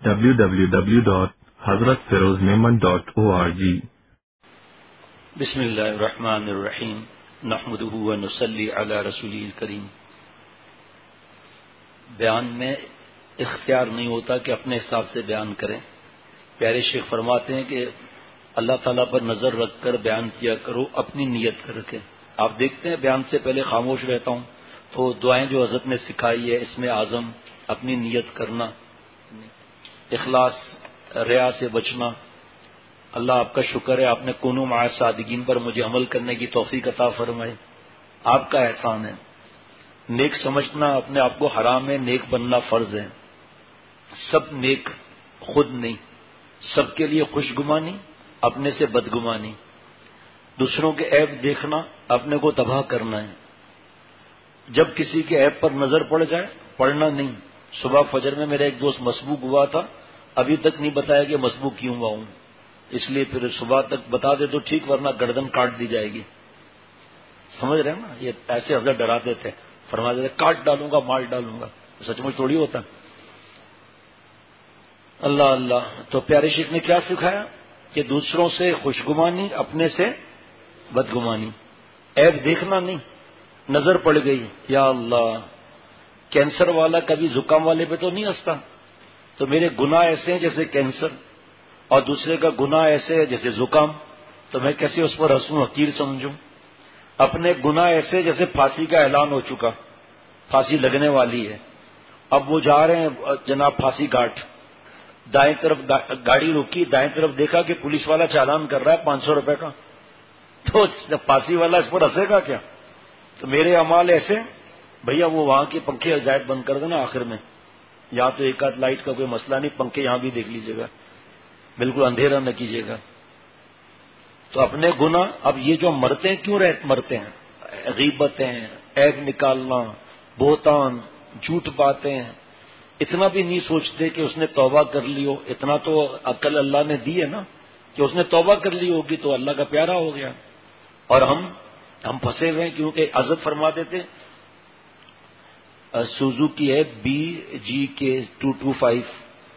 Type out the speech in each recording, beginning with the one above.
www.hazratfirozmemon.org. بسم اللہ الرحمن الرحیم نحمده ونصلی علی رسوله الکریم. بیان میں اختیار نہیں ہوتا کہ اپنے حساب سے بیان کریں. پیارے شیخ فرماتے ہیں کہ اللہ تعالیٰ پر نظر رکھ کر بیان کیا کرو اپنی نیت کر کے. آپ دیکھتے ہیں بیان سے پہلے خاموش رہتا ہوں تو دعائیں جو حضرت نے سکھائی ہے اس میں اعظم اپنی نیت کرنا، اخلاص، ریا سے بچنا. اللہ آپ کا شکر ہے، آپ نے کونوا مع الصادقین پر مجھے عمل کرنے کی توفیق عطا فرمائے. آپ کا احسان ہے. نیک سمجھنا اپنے آپ کو حرام ہے، نیک بننا فرض ہے. سب نیک خود نہیں، سب کے لیے خوشگمانی، اپنے سے بدگمانی. دوسروں کے عیب دیکھنا اپنے کو تباہ کرنا ہے. جب کسی کے عیب پر نظر پڑ جائے پڑھنا نہیں. صبح فجر میں میرا ایک دوست مسبوق ہوا تھا، ابھی تک نہیں بتایا کہ مسبوق کیوں ہوا ہوں، اس لیے پھر صبح تک بتا دے تو ٹھیک، ورنہ گردن کاٹ دی جائے گی. سمجھ رہے ہیں نا؟ یہ ایسے حضرت ڈراتے تھے، فرماتے تھے کاٹ ڈالوں گا، مار ڈالوں گا. سچ مچ تھوڑی ہوتا. اللہ اللہ. تو پیارے شیخ نے کیا سکھایا کہ دوسروں سے خوشگمانی، اپنے سے بدگمانی. عیب دیکھنا نہیں. نظر پڑ گئی، یا اللہ، کینسر والا کبھی زکام والے پہ تو نہیں ہنستا، تو میرے گناہ ایسے ہیں جیسے کینسر، اور دوسرے کا گناہ ایسے ہے جیسے زکام، تو میں کیسے اس پر ہنسوں، حقیر سمجھوں. اپنے گناہ ایسے جیسے پھانسی کا اعلان ہو چکا، پھانسی لگنے والی ہے، اب وہ جا رہے ہیں جناب پھانسی گھاٹ. دائیں طرف گاڑی رکی، دائیں طرف دیکھا کہ پولیس والا چالان کر رہا ہے 500 روپے کا، تو پھانسی والا اس پر ہنسے گا کیا؟ تو میرے اعمال ایسے، بھیا وہ وہاں کے پنکھے ہدایت بند کر دینا آخر میں، یہاں تو ایک آدھ لائٹ کا کوئی مسئلہ نہیں، پنکھے یہاں بھی دیکھ لیجیے گا، بالکل اندھیرا نہ کیجیے گا. تو اپنے گناہ، اب یہ جو مرتے ہیں کیوں مرتے ہیں؟ غیبتیں، عیب نکالنا، بہتان، جھوٹ باتیں. اتنا بھی نہیں سوچتے کہ اس نے توبہ کر لی ہو. اتنا تو عقل اللہ نے دی ہے نا کہ اس نے توبہ کر لی ہوگی تو اللہ کا پیارا ہو گیا. اور ہم پھنسے ہوئے ہیں، کیونکہ حضرت فرماتے تھے سوزوکی ہے BGK 225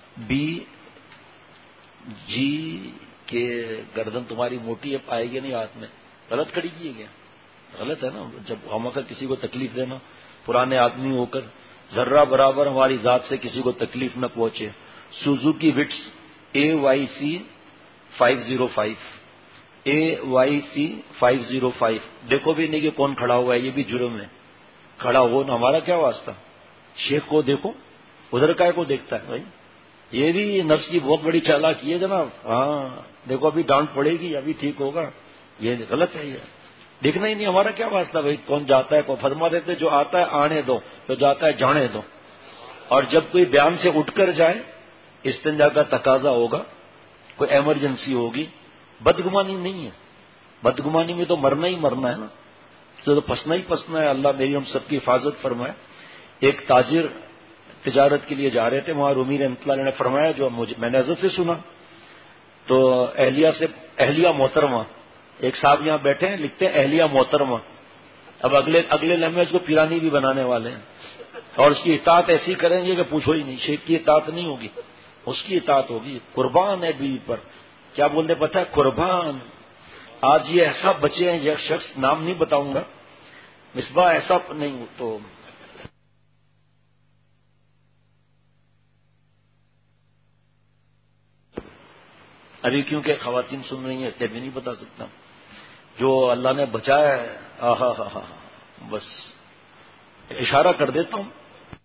BG گردن تمہاری موٹی ہے، آئے گی نہیں ہاتھ میں، غلط کھڑی کیے گیا. غلط ہے نا. جب ہم اگر کسی کو تکلیف دینا، پرانے آدمی ہو کر ذرہ برابر ہماری ذات سے کسی کو تکلیف نہ پہنچے. Suzuki Vitz AYC 505 AYC 505. دیکھو بھی نہیں کہ کون کھڑا ہوا ہے، یہ بھی جرم ہے. کھڑا ہو نا، ہمارا کیا واسطہ. شیخ کو دیکھو، ادھر کا کو دیکھتا ہے بھائی. یہ بھی نفس کی بہت بڑی چالاکی ہے جناب. ہاں دیکھو ابھی ڈانٹ پڑے گی، ابھی ٹھیک ہوگا. یہ غلط ہے. یہ دیکھنا ہی نہیں، ہمارا کیا واسطہ بھائی کون جاتا ہے. کو فرما دیتے جو آتا ہے آنے دو، جو جاتا ہے جانے دو. اور جب کوئی بیان سے اٹھ کر جائے، استنجا کا تقاضا ہوگا، کوئی ایمرجنسی ہوگی، بدگمانی نہیں ہے. بدگمانی میں تو مرنا ہی مرنا ہے نا، تو پھنسنا ہی پھنسنا ہے. اللہ میری ہم سب کی حفاظت فرمائے. ایک تاجر تجارت کے لیے جا رہے تھے، وہاں رومی رحمۃ اللہ علیہ نے فرمایا، جو میں نے حضرت سے سنا، تو اہلیہ محترمہ، ایک صاحب یہاں بیٹھے ہیں لکھتے ہیں اہلیہ محترمہ. اب اگلے لمحے اس کو پیرانی بھی بنانے والے ہیں، اور اس کی اطاعت ایسی کریں گے کہ پوچھو ہی نہیں. شیخ کی اطاعت نہیں ہوگی، اس کی اطاعت ہوگی. قربان ہے بیوی پر. کیا بولتے پتہ ہے؟ قربان. آج یہ ایسا بچے ہیں، یہ شخص نام نہیں بتاؤں گا، مصباح ایسا نہیں. تو ابھی کیونکہ خواتین سن رہی ہیں اس لیے بھی نہیں بتا سکتا. جو اللہ نے بچایا ہے، آہا ہا ہا، بس اشارہ کر دیتا ہوں.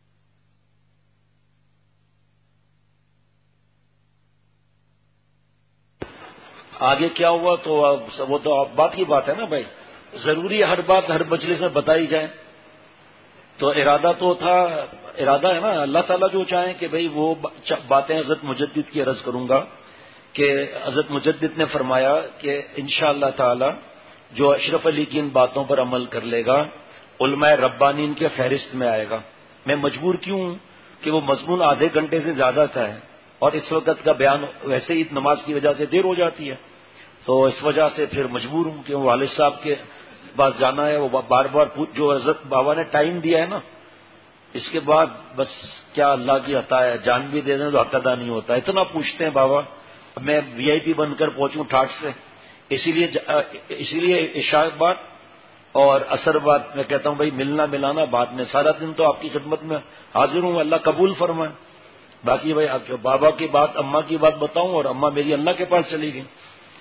آگے کیا ہوا تو وہ تو بات کی بات ہے نا بھائی. ضروری ہر بات ہر مجلس میں بتائی جائے. تو ارادہ تو تھا، ارادہ ہے نا اللہ تعالیٰ جو چاہیں کہ بھائی وہ باتیں حضرت مجدد کی عرض کروں گا کہ حضرت مجدد نے فرمایا کہ انشاءاللہ تعالی جو اشرف علی کی ان باتوں پر عمل کر لے گا علماء ربانین کے فہرست میں آئے گا. میں مجبور کیوں ہوں کہ وہ مضمون آدھے گھنٹے سے زیادہ کا ہے، اور اس وقت کا بیان ویسے ہی نماز کی وجہ سے دیر ہو جاتی ہے، تو اس وجہ سے پھر مجبور ہوں کہ وہ والد صاحب کے پاس جانا ہے. وہ بار بار جو حضرت بابا نے ٹائم دیا ہے نا، اس کے بعد بس کیا اللہ کی عطا ہے، جان بھی دے دیں تو حق ادا نہیں ہوتا. اتنا پوچھتے ہیں بابا. میں وی آئی پی بن کر پہنچوں ٹھاٹ سے، اسی لیے عشاء بعد اور عصر بعد میں کہتا ہوں بھائی ملنا ملانا بعد میں، سارا دن تو آپ کی خدمت میں حاضر ہوں، اللہ قبول فرمائے. باقی بھائی بابا کی بات، اماں کی بات بتاؤں، اور اماں میری اللہ کے پاس چلی گئی.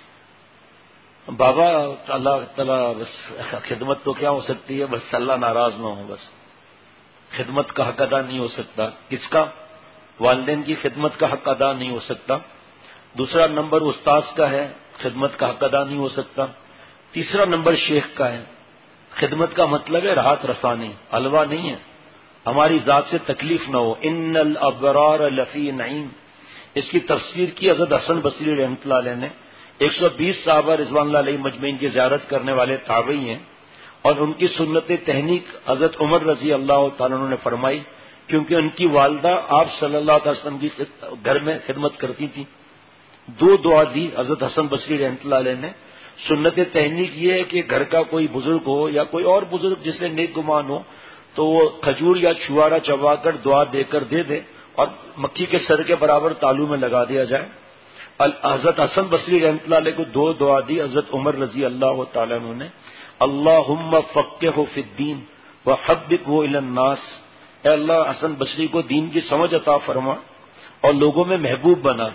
بابا اللہ تعالیٰ بس خدمت تو کیا ہو سکتی ہے، بس اللہ ناراض نہ ہو، بس خدمت کا حق ادا نہیں ہو سکتا. کس کا؟ والدین کی خدمت کا حق ادا نہیں ہو سکتا. دوسرا نمبر استاذ کا ہے، خدمت کا حق ادا نہیں ہو سکتا. تیسرا نمبر شیخ کا ہے. خدمت کا مطلب ہے راحت رسانی، الوا نہیں ہے، ہماری ذات سے تکلیف نہ ہو. ان الابرار لفی نعیم، اس کی تفسیر کی حضرت حسن بصری رحمۃ اللہ علیہ نے. 120 صحابہ رضوان اللہ علیہ مجمعین کی زیارت کرنے والے تابعی ہیں، اور ان کی سنت تحنیک حضرت عمر رضی اللہ تعالیٰ عنہ نے فرمائی، کیونکہ ان کی والدہ آپ صلی اللہ علیہ وسلم کی گھر میں خدمت کرتی تھی. 2 دعا دی حضرت حسن بصری رحمۃ اللہ علیہ نے. سنت تحنیک یہ ہے کہ گھر کا کوئی بزرگ ہو یا کوئی اور بزرگ جس سے نیک گمان ہو تو وہ کھجور یا چھوارا چبا کر دعا دے کر دے دے اور مکھی کے سر کے برابر تالو میں لگا دیا جائے. حضرت حسن بصری رحمۃ اللہ علیہ کو 2 دعا دی حضرت عمر رضی اللہ تعالیٰ عنہ نے. اللہم فقہہ فی الدین وحببہ الی الناس، اے اللہ حسن بصری کو دین کی سمجھ عطا فرما اور لوگوں میں محبوب بنا،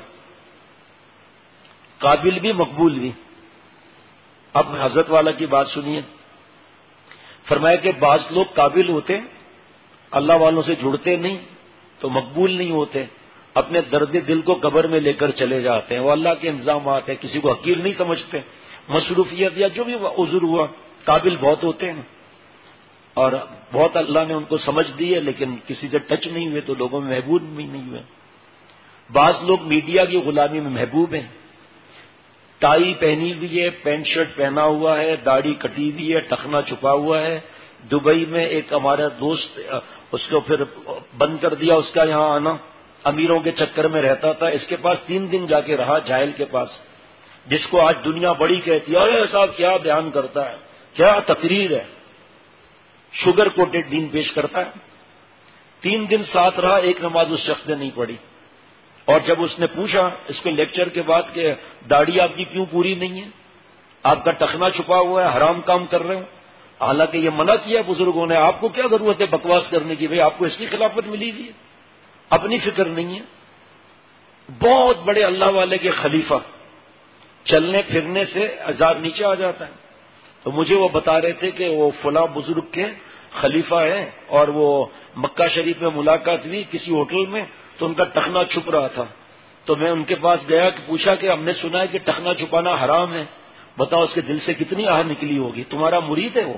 قابل بھی مقبول بھی. اب حضرت والا کی بات سنیے. فرمایا کہ بعض لوگ قابل ہوتے اللہ والوں سے جڑتے نہیں تو مقبول نہیں ہوتے، اپنے درد دل کو قبر میں لے کر چلے جاتے ہیں. وہ اللہ کے انتظامات ہیں، کسی کو حقیر نہیں سمجھتے، مصروفیت یا جو بھی عذر ہوا. قابل بہت ہوتے ہیں اور بہت اللہ نے ان کو سمجھ دی ہے، لیکن کسی سے ٹچ نہیں ہوئے تو لوگوں میں محبوب بھی نہیں ہوئے. بعض لوگ میڈیا کی غلامی میں محبوب ہیں، ٹائی پہنی ہوئی ہے، پینٹ شرٹ پہنا ہوا ہے، داڑھی کٹی ہوئی ہے، ٹخنا چھپا ہوا ہے. دبئی میں ایک ہمارا دوست، اس کو پھر بند کر دیا اس کا یہاں آنا، امیروں کے چکر میں رہتا تھا. اس کے پاس 3 دن جا کے رہا، جاہل کے پاس، جس کو آج دنیا بڑی کہتی ہے. ارے صاحب کیا بیان کرتا ہے، کیا تقریر ہے، شوگر کوٹڈ دین پیش کرتا ہے. 3 دن ساتھ رہا، ایک نماز اس شخص نے نہیں پڑھی. اور جب اس نے پوچھا اس کے لیکچر کے بعد کہ داڑھی آپ کی کیوں پوری نہیں ہے، آپ کا ٹخنا چھپا ہوا ہے، حرام کام کر رہے ہو، حالانکہ یہ منع کیا بزرگوں نے، آپ کو کیا ضرورت ہے بکواس کرنے کی، بھائی آپ کو اس کی خلافت ملی ہوئی ہے، اپنی فکر نہیں ہے. بہت بڑے اللہ والے کے خلیفہ چلنے پھرنے سے عذاب نیچے آ جاتا ہے. تو مجھے وہ بتا رہے تھے کہ وہ فلاں بزرگ کے خلیفہ ہیں اور وہ مکہ شریف میں ملاقات ہوئی کسی ہوٹل میں تو ان کا ٹخنا چھپ رہا تھا. تو میں ان کے پاس گیا کہ پوچھا کہ ہم نے سنا ہے کہ ٹخنا چھپانا حرام ہے، بتاؤ اس کے دل سے کتنی آہ نکلی ہوگی. تمہارا مرید ہے وہ.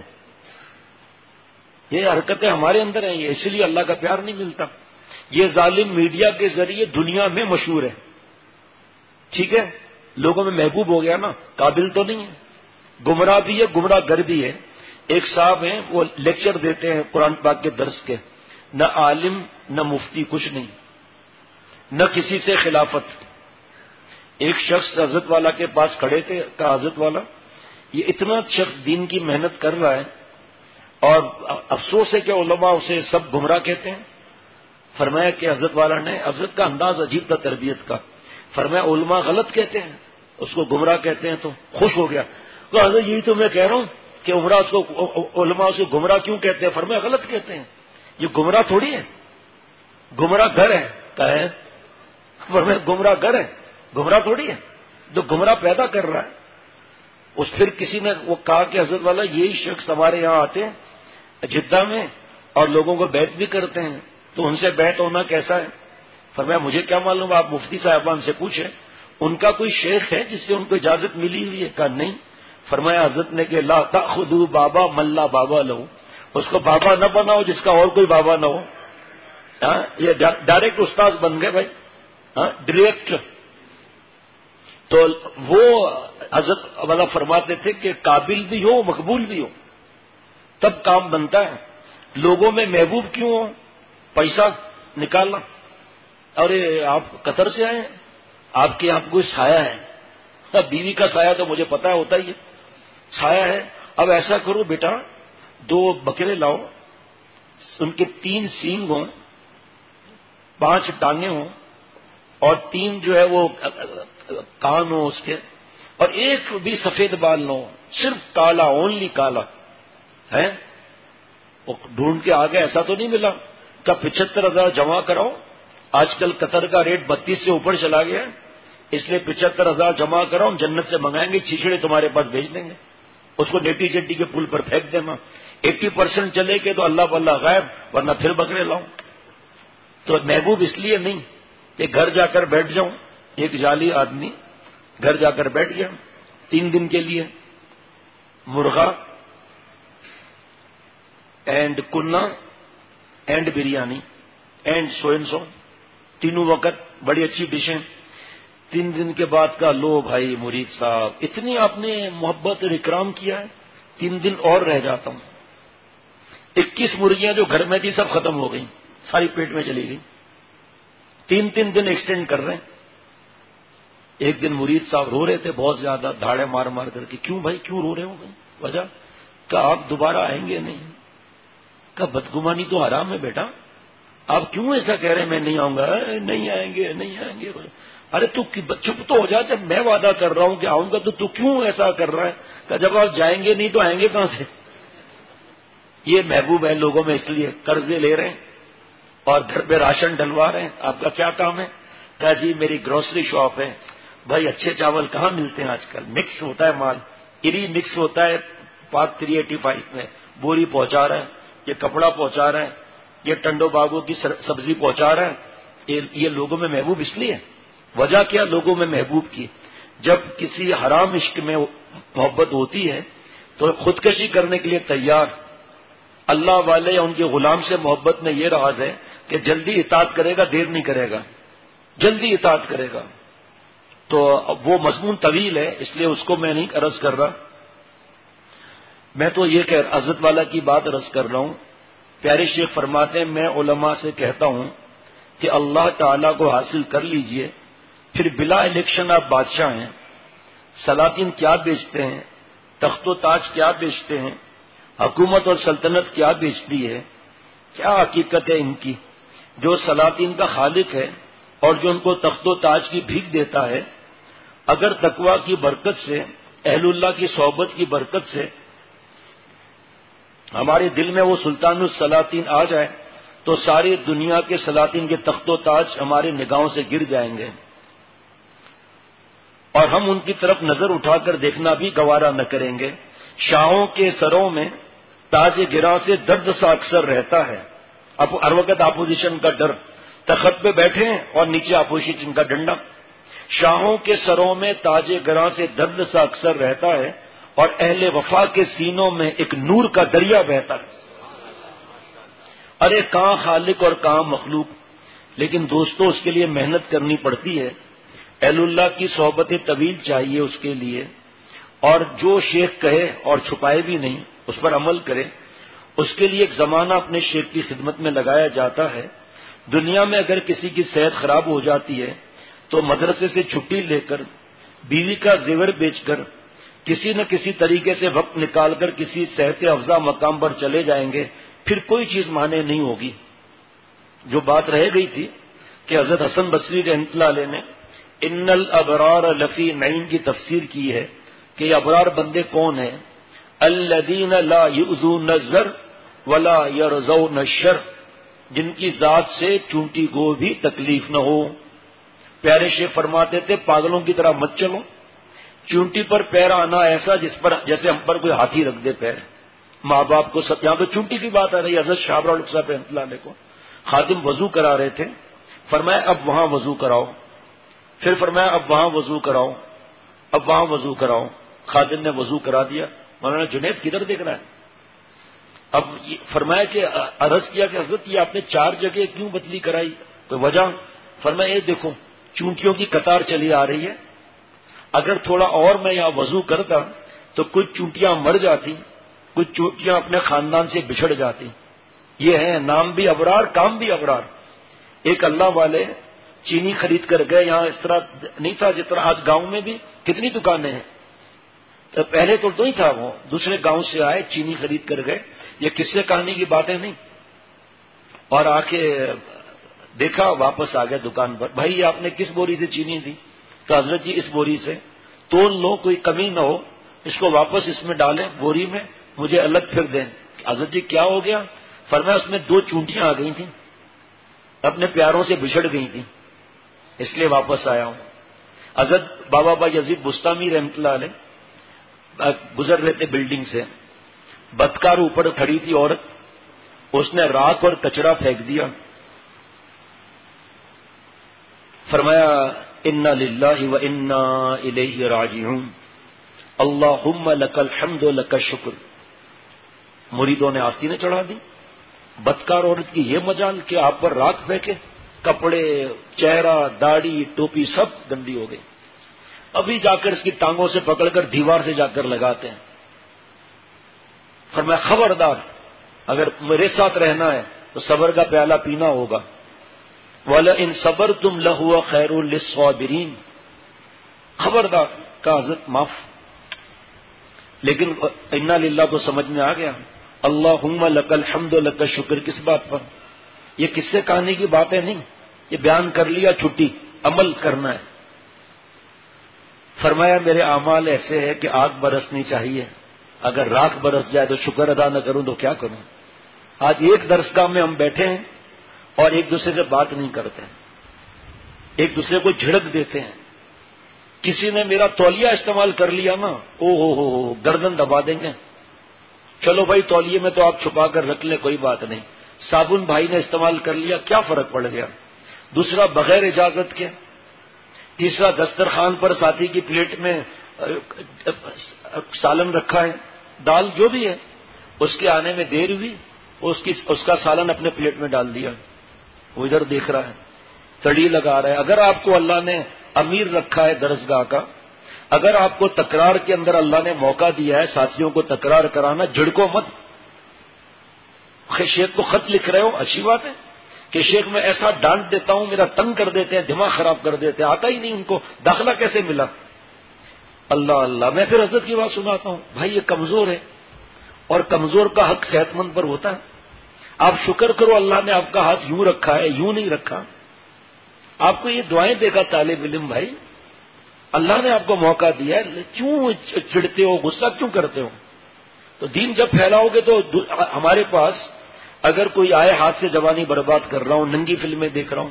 یہ حرکتیں ہمارے اندر ہیں، یہ اسی لیے اللہ کا پیار نہیں ملتا. یہ ظالم میڈیا کے ذریعے دنیا میں مشہور ہے، ٹھیک ہے، لوگوں میں محبوب ہو گیا نا، قابل تو نہیں ہے، گمراہ بھی ہے، گمراہ گر بھی ہے. ایک صاحب ہیں وہ لیکچر دیتے ہیں قرآن پاک کے درس کے، نہ عالم نہ مفتی، کچھ نہیں، نہ کسی سے خلافت. ایک شخص حضرت والا کے پاس کھڑے تھے، کہا حضرت والا یہ اتنا شخص دین کی محنت کر رہا ہے اور افسوس ہے کہ علماء اسے سب گمراہ کہتے ہیں. فرمایا کہ حضرت والا نے، حضرت کا انداز عجیب تھا تربیت کا، فرمایا علماء غلط کہتے ہیں، اس کو گمراہ کہتے ہیں. تو خوش ہو گیا، تو حضرت یہی تو میں کہہ رہا ہوں کہ علماء اس کو گمراہ کیوں کہتے ہیں. فرمایا غلط کہتے ہیں، یہ گمراہ تھوڑی ہے، گمراہ گھر ہے. کہے فرمایا گمراہ گھر ہے، گمراہ تھوڑی ہے، جو گمراہ پیدا کر رہا ہے. اس پھر کسی نے وہ کہا کہ حضرت والا یہی شخص ہمارے یہاں آتے ہیں جدہ میں اور لوگوں کو بیعت بھی کرتے ہیں، تو ان سے بیعت ہونا کیسا ہے. فرمایا مجھے کیا معلوم، آپ مفتی صاحبان سے پوچھیں، ان کا کوئی شیخ ہے جس سے ان کو اجازت ملی ہوئی ہے. کہا نہیں. فرمایا حضرت نے کہ لا تأخذوا بابا من لا بابا لہو، اس کو بابا نہ بناؤ جس کا اور کوئی بابا نہ ہو. یہ ڈائریکٹ استاذ بن گئے بھائی، ڈائریکٹ. تو وہ حضرت والا فرماتے تھے کہ قابل بھی ہو مقبول بھی ہو تب کام بنتا ہے. لوگوں میں محبوب کیوں ہو، پیسہ نکالنا. ارے آپ قطر سے آئے ہیں، آپ کے یہاں کوئی سایہ ہے، بیوی کا سایہ تو مجھے پتا ہوتا ہی ہے، سایہ ہے. اب ایسا کرو بیٹا 2 بکرے لاؤ ان کے 3 سینگ ہوں، 5 ٹانگیں ہوں، اور 3 جو ہے وہ کان ہوں اس کے، اور ایک بھی سفید بال نہ ہو، صرف کالا، اونلی کالا ہے. وہ ڈھونڈ کے آگے ایسا تو نہیں ملا کہ 75,000 جمع کراؤ. آج کل قطر کا ریٹ 32 سے اوپر چلا گیا ہے، اس لیے 75,000 جمع کراؤ، ہم جنت سے منگائیں گے، چھیچڑے تمہارے پاس بھیج دیں گے، اس کو نیٹی چٹی کے پل پر پھینک دینا. 80% چلے گے تو اللہ باللہ غائب، ورنہ پھر بکرے لاؤں. تو محبوب اس لیے نہیں کہ گھر جا کر بیٹھ جاؤں. ایک جعلی آدمی گھر جا کر بیٹھ گیا 3 دن کے لیے، مرغا اینڈ کنا اینڈ بریانی اینڈ سو تینوں وقت بڑی اچھی ڈشیں. 3 دن کے بعد کا لو بھائی مرید صاحب، اتنی آپ نے محبت اور اکرام کیا ہے، 3 دن اور رہ جاتا ہوں. 21 مرغیاں جو گھر میں تھی سب ختم ہو گئی، ساری پیٹ میں چلی گئی. 3 دن ایکسٹینڈ کر رہے ہیں. ایک دن مرید صاحب رو رہے تھے بہت زیادہ، دھاڑے مار مار کر کے. کیوں بھائی کیوں رو رہے ہو؟ وجہ کہ آپ دوبارہ آئیں گے نہیں. کہ بدگمانی تو حرام ہے بیٹا، آپ کیوں ایسا کہہ رہے ہیں میں نہیں آؤں گا؟ نہیں آئیں گے نہیں آئیں گے. ارے تو چپ تو ہو جا، جب میں وعدہ کر رہا ہوں کہ آؤں گا تو کیوں ایسا کر رہا ہے؟ کہ جب آپ جائیں گے نہیں تو آئیں گے کہاں سے؟ یہ محبوب ہے لوگوں میں، اس لیے قرضے لے رہے ہیں اور گھر پہ راشن ڈلوا رہے ہیں. آپ کا کیا کام ہے؟ کہا جی میری گروسری شاپ ہے. بھائی اچھے چاول کہاں ملتے ہیں آج کل؟ مکس ہوتا ہے مال، اری مکس ہوتا ہے پاک 385 میں. بوری پہنچا رہا ہے، یہ کپڑا پہنچا رہا ہے، یہ ٹنڈو باغوں کی سبزی پہنچا رہا ہے. یہ لوگوں میں محبوب اس لیے. وجہ کیا لوگوں میں محبوب کی؟ جب کسی حرام عشق میں محبت ہوتی ہے تو خودکشی کرنے کے لیے تیار. اللہ والے یا ان کے غلام سے محبت میں یہ راز ہے کہ جلدی اطاعت کرے گا، دیر نہیں کرے گا، جلدی اطاعت کرے گا. تو وہ مضمون طویل ہے، اس لیے اس کو میں نہیں عرض کر رہا. میں تو یہ کہ عزت والا کی بات عرض کر رہا ہوں. پیارے شیخ فرماتے ہیں میں علماء سے کہتا ہوں کہ اللہ تعالیٰ کو حاصل کر لیجئے، پھر بلا الیکشن آپ بادشاہ ہیں. سلاطین کیا بیچتے ہیں، تخت و تاج کیا بیچتے ہیں، حکومت اور سلطنت کیا بیچتی ہے؟ کیا حقیقت ہے ان کی؟ جو سلاطین کا خالق ہے اور جو ان کو تخت و تاج کی بھیک دیتا ہے، اگر تقویٰ کی برکت سے، اہل اللہ کی صحبت کی برکت سے ہمارے دل میں وہ سلطان السلاطین آ جائے تو ساری دنیا کے سلاطین کے تخت و تاج ہماری نگاہوں سے گر جائیں گے، اور ہم ان کی طرف نظر اٹھا کر دیکھنا بھی گوارا نہ کریں گے. شاہوں کے سروں میں تاج گراں سے درد سا اکثر رہتا ہے. اب ہر وقت اپوزیشن کا ڈر، تخت پہ بیٹھے ہیں اور نیچے اپوزیشن کا ڈنڈا. شاہوں کے سروں میں تاج گراں سے درد سا اکثر رہتا ہے، اور اہل وفا کے سینوں میں ایک نور کا دریا بہتا ہے. ارے کہاں خالق اور کہاں مخلوق. لیکن دوستو اس کے لیے محنت کرنی پڑتی ہے. اہل اللہ کی صحبت طویل چاہیے اس کے لیے، اور جو شیخ کہے اور چھپائے بھی نہیں اس پر عمل کرے. اس کے لیے ایک زمانہ اپنے شیخ کی خدمت میں لگایا جاتا ہے. دنیا میں اگر کسی کی صحت خراب ہو جاتی ہے تو مدرسے سے چھٹی لے کر، بیوی کا زیور بیچ کر، کسی نہ کسی طریقے سے وقت نکال کر کسی صحت افزا مقام پر چلے جائیں گے، پھر کوئی چیز مانے نہیں ہوگی. جو بات رہ گئی تھی کہ حضرت حسن بصری رحمۃ اللہ علیہ نے ان الابرار لفی نعیم کی تفسیر کی ہے کہ یہ ابرار بندے کون ہیں؟ الذین لا یؤذون الزر ولا یرضون الشر، جن کی ذات سے چونٹی کو بھی تکلیف نہ ہو. پیارے شیخ فرماتے تھے پاگلوں کی طرح مت چلو. چونٹی پر پیر آنا ایسا جیسے ہم پر کوئی ہاتھی رکھ دے پیر. ماں باپ کو سب، یہاں پہ چونٹی کی بات آ رہی ہے. حضرت شاہ رحمۃ صاحب رحمۃ اللہ علیہ کو خادم وضو کرا رہے تھے، فرمایا اب وہاں وضو کراؤ. پھر فرمایا اب وہاں وضو کراؤ، اب وہاں وضو کراؤ. خادم نے وضو کرا دیا. مولانا جنید کدھر دیکھ رہا ہے؟ اب فرمایا کہ عرض کیا کہ حضرت یہ آپ نے 4 جگہ کیوں بدلی کرائی؟ کوئی وجہ؟ فرمایا یہ دیکھو چونٹیوں کی قطار چلی آ رہی ہے، اگر تھوڑا اور میں یہاں وضو کرتا تو کچھ چونٹیاں مر جاتی، کچھ چونٹیاں اپنے خاندان سے بچھڑ جاتی. یہ ہے نام بھی ابرار، کام بھی ابرار. ایک اللہ والے چینی خرید کر گئے. یہاں اس طرح نہیں تھا جس طرح آج گاؤں میں بھی کتنی دکانیں ہیں. تو پہلے تو نہیں تھا، وہ دوسرے گاؤں سے آئے چینی خرید کر گئے. یہ قصے کہانی کی باتیں نہیں، اور آ کے دیکھا، واپس آ گیا دکان پر. بھائی آپ نے کس بوری سے چینی دی؟ تو حضرت جی اس بوری سے. تول لو، کوئی کمی نہ ہو، اس کو واپس اس میں ڈالیں بوری میں، مجھے الگ پھر دیں. حضرت جی کیا ہو گیا؟ فرمایا اس میں 2 چونٹیاں آ گئی تھیں، اپنے پیاروں سے بچھڑ گئی تھیں، اس لیے واپس آیا ہوں. حضرت بابا با یزید بستامی رحمۃ اللہ علیہ گزر رہے تھے بلڈنگ سے، بدکار اوپر کھڑی تھی عورت، اس نے راکھ اور کچرا پھینک دیا. فرمایا انا للہ و انا الیہ راجعون، اللہم لک الحمد و لک الشکر. مریدوں نے آستینیں چڑھا دی. بدکار عورت کی یہ مجال کہ آپ پر راکھ پھینکے، کپڑے، چہرہ، داڑھی، ٹوپی سب گندی ہو گئی. ابھی جا کر اس کی ٹانگوں سے پکڑ کر دیوار سے جا کر لگاتے ہیں. فرمایا خبردار، اگر میرے ساتھ رہنا ہے تو صبر کا پیالہ پینا ہوگا. وَلَئِن صَبَرْتُمْ لَهُوَ خَيْرٌ لِلصَّابِرِينَ. خبردار کا حضرت معاف. لیکن انا للہ تو سمجھ میں آ گیا. اللہم لک الحمد و لک الشکر کس بات پر؟ یہ کس سے کہانی کی باتیں نہیں، یہ بیان کر لیا چھٹی، عمل کرنا ہے. فرمایا میرے اعمال ایسے ہے کہ آگ برسنی چاہیے، اگر راکھ برس جائے تو شکر ادا نہ کروں تو کیا کروں. آج ایک درسگاہ میں ہم بیٹھے ہیں اور ایک دوسرے سے بات نہیں کرتے ہیں، ایک دوسرے کو جھڑک دیتے ہیں. کسی نے میرا تولیہ استعمال کر لیا نا، ہو گردن دبا دیں گے. چلو بھائی تولیے میں تو آپ چھپا کر رکھ لیں، کوئی بات نہیں. صابن بھائی نے استعمال کر لیا، کیا فرق پڑ گیا. دوسرا بغیر اجازت کے. تیسرا دسترخوان پر ساتھی کی پلیٹ میں سالن رکھا ہے، دال جو بھی ہے، اس کے آنے میں دیر ہوئی، اس کا سالن اپنے پلیٹ میں ڈال دیا، وہ ادھر دیکھ رہا ہے، تڑی لگا رہا ہے. اگر آپ کو اللہ نے امیر رکھا ہے درسگاہ کا، اگر آپ کو تکرار کے اندر اللہ نے موقع دیا ہے ساتھیوں کو تکرار کرانا، جھڑکو مت. شیخ کو خط لکھ رہے ہو، اچھی بات ہے کہ شیخ میں ایسا ڈانٹ دیتا ہوں، میرا تنگ کر دیتے ہیں، دماغ خراب کر دیتے ہیں، آتا ہی نہیں ان کو، داخلہ کیسے ملا. اللہ اللہ. میں پھر حضرت کی بات سناتا ہوں، بھائی یہ کمزور ہے، اور کمزور کا حق صحت مند پر ہوتا ہے. آپ شکر کرو اللہ نے آپ کا ہاتھ یوں رکھا ہے، یوں نہیں رکھا. آپ کو یہ دعائیں دے گا طالب علم بھائی، اللہ نے آپ کو موقع دیا ہے، کیوں چڑھتے ہو، غصہ کیوں کرتے ہو. تو دین جب پھیلاؤ گے تو ہمارے پاس اگر کوئی آئے ہاتھ سے جوانی برباد کر رہا ہوں، ننگی فلمیں دیکھ رہا ہوں،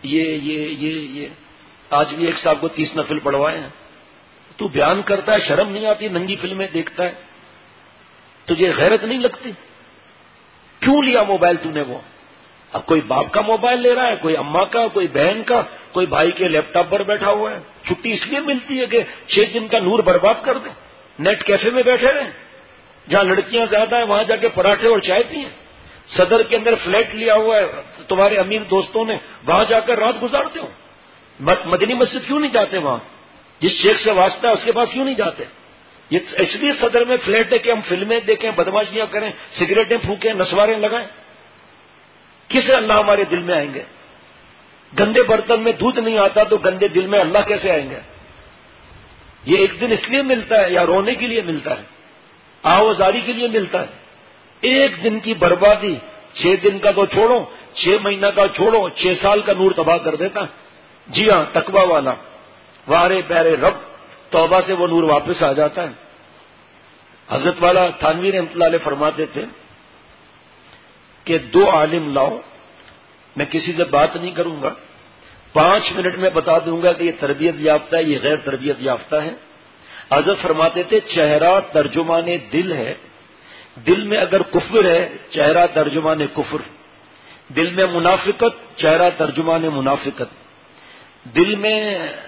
یہ آج بھی ایک صاحب کو 30 نفل پڑھوائے ہیں. تو بیان کرتا ہے، شرم نہیں آتی، ننگی فلمیں دیکھتا ہے، تجھے غیرت نہیں لگتی؟ کیوں لیا موبائل تو نے؟ وہ اب کوئی باپ کا موبائل لے رہا ہے، کوئی اماں کا، کوئی بہن کا، کوئی بھائی کے لیپ ٹاپ پر بیٹھا ہوا ہے. چھٹی اس لیے ملتی ہے کہ 6 دن کا نور برباد کر دیں. نیٹ کیفے میں بیٹھے رہیں، جہاں لڑکیاں زیادہ ہیں وہاں جا کے پراٹھے اور چائے پیئیں. صدر کے اندر فلیٹ لیا ہوا ہے تمہارے امیر دوستوں نے، وہاں جا کر رات گزارتے ہو. مدنی مسجد کیوں نہیں جاتے؟ وہاں جس شیخ سے واسطہ ہے اس کے پاس کیوں نہیں جاتے؟ یہ اس لیے صدر میں فلیٹ ہے کہ ہم فلمیں دیکھیں، بدماشیاں کریں، سگریٹیں پھونکیں، نسواریں لگائیں. کس اللہ ہمارے دل میں آئیں گے؟ گندے برتن میں دودھ نہیں آتا تو گندے دل میں اللہ کیسے آئیں گے؟ یہ ایک دن اس لیے ملتا ہے یا رونے کے لیے ملتا ہے، آوازاری کے لیے ملتا ہے؟ ایک دن کی بربادی 6 دن کا تو چھوڑو، 6 مہینہ کا چھوڑو، 6 سال کا نور تباہ کر دیتا ہے. جی ہاں، تقوی والا وارے پیارے رب، توبہ سے وہ نور واپس آ جاتا ہے. حضرت والا تھانوی رحمۃ اللہ علیہ فرماتے تھے کہ 2 عالم لاؤ، میں کسی سے بات نہیں کروں گا، 5 منٹ میں بتا دوں گا کہ یہ تربیت یافتہ ہے، یہ غیر تربیت یافتہ ہے. حضرت فرماتے تھے چہرہ ترجمان دل ہے، دل میں اگر کفر ہے چہرہ ترجمان کفر، دل میں منافقت چہرہ ترجمان منافقت، دل میں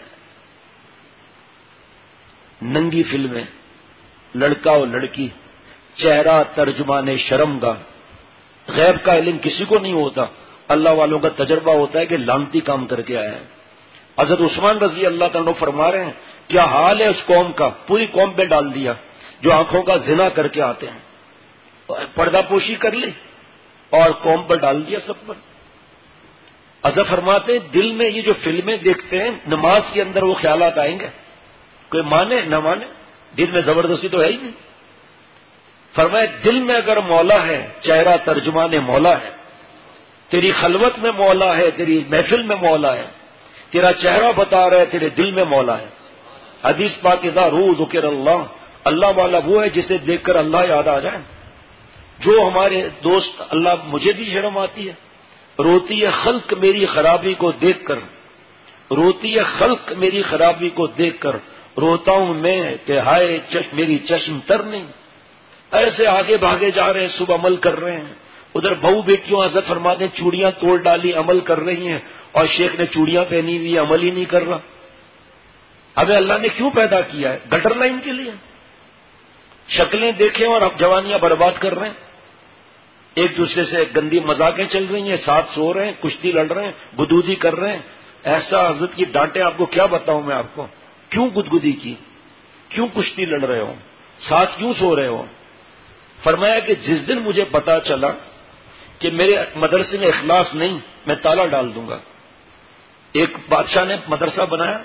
ننگی فلمیں، لڑکا اور لڑکی چہرہ ترجمان شرم گاہ. غیب کا علم کسی کو نہیں ہوتا، اللہ والوں کا تجربہ ہوتا ہے کہ لانتی کام کر کے آیا ہے. حضرت عثمان رضی اللہ تعالیٰ فرما رہے ہیں کیا حال ہے اس قوم کا، پوری قوم پہ ڈال دیا جو آنکھوں کا زنا کر کے آتے ہیں، پردہ پوشی کر لی اور قوم پر ڈال دیا سب پر. حضرت فرماتے ہیں دل میں یہ جو فلمیں دیکھتے ہیں، نماز کے اندر وہ خیالات آئیں گے، کوئی مانے نہ مانے، دل میں زبردستی تو ہے ہی نہیں. فرمایا دل میں اگر مولا ہے چہرہ ترجمان مولا ہے. تیری خلوت میں مولا ہے، تیری محفل میں مولا ہے، تیرا چہرہ بتا رہا ہے، تیرے دل میں مولا ہے۔ حدیث پاک اذا روح ذکر اللہ، اللہ والا وہ ہے جسے دیکھ کر اللہ یاد آ جائے۔ جو ہمارے دوست، اللہ مجھے بھی شرم آتی ہے، روتی ہے خلق میری خرابی کو دیکھ کر، روتی ہے خلق میری خرابی کو دیکھ کر، روتا ہوں میں کہ ہائے میری چشم تر نہیں۔ ایسے آگے بھاگے جا رہے ہیں، صبح عمل کر رہے ہیں، ادھر بہو بیٹیوں حضرت فرماتے ہیں چوڑیاں توڑ ڈالی، عمل کر رہی ہیں، اور شیخ نے چوڑیاں پہنی ہوئی، عمل ہی نہیں کر رہا۔ ہمیں اللہ نے کیوں پیدا کیا ہے؟ گٹر لائن کے لیے؟ شکلیں دیکھیں اور اب جوانیاں برباد کر رہے ہیں، ایک دوسرے سے گندی مذاقیں چل رہی ہیں، ساتھ سو رہے ہیں، کشتی لڑ رہے ہیں، گدگدی کر رہے ہیں۔ ایسا حضرت کی ڈانٹیں آپ کو کیا بتاؤں میں آپ کو، کیوں گدگدی کی، کیوں کشتی لڑ رہے ہو، ساتھ کیوں سو رہے ہو؟ فرمایا کہ جس دن مجھے پتا چلا کہ میرے مدرسے میں اخلاص نہیں، میں تالا ڈال دوں گا۔ ایک بادشاہ نے مدرسہ بنایا،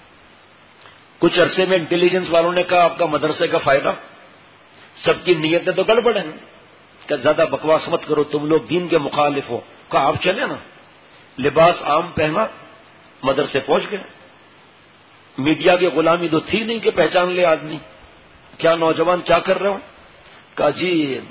کچھ عرصے میں انٹیلیجنس والوں نے کہا آپ کا مدرسے کا فائدہ، سب کی نیتیں تو گڑبڑ ہیں، کہ زیادہ بکواس مت کرو، تم لوگ دین کے مخالف ہو۔ کہا آپ چلے نا، لباس عام پہنا، مدرسے پہنچ گئے۔ میڈیا کی غلامی تو تھی نہیں کہ پہچان لے آدمی، کیا نوجوان کیا کر رہے ہو؟ کہا جی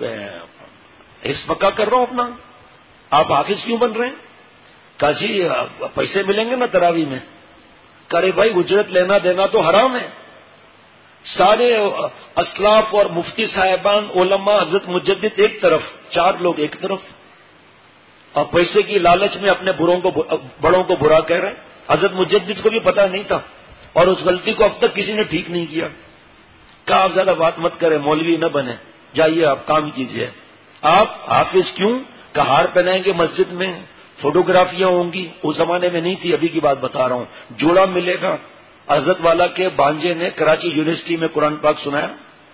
حفظ پکا کر رہا ہوں اپنا۔ آپ حافظ کیوں بن رہے ہیں؟ کہا جی پیسے ملیں گے نا تراویح میں۔ کہا رے بھائی اجرت لینا دینا تو حرام ہے۔ سارے اسلاف اور مفتی صاحبان، علماء، حضرت مجدد ایک طرف، چار لوگ ایک طرف، اور پیسے کی لالچ میں اپنے بڑوں کو برا کہہ رہے ہیں۔ حضرت مجدد کو بھی پتا نہیں تھا، اور اس غلطی کو اب تک کسی نے ٹھیک نہیں کیا۔ کہا آپ زیادہ بات مت کریں، مولوی نہ بنے، جائیے آپ کام کیجئے۔ آپ حافظ کیوں؟ کہ ہار پہنائیں گے مسجد میں، فوٹوگرافیاں ہوں گی، اس زمانے میں نہیں تھی، ابھی کی بات بتا رہا ہوں، جوڑا ملے گا۔ حضرت والا کے بانجے نے کراچی یونیورسٹی میں قرآن پاک سنایا،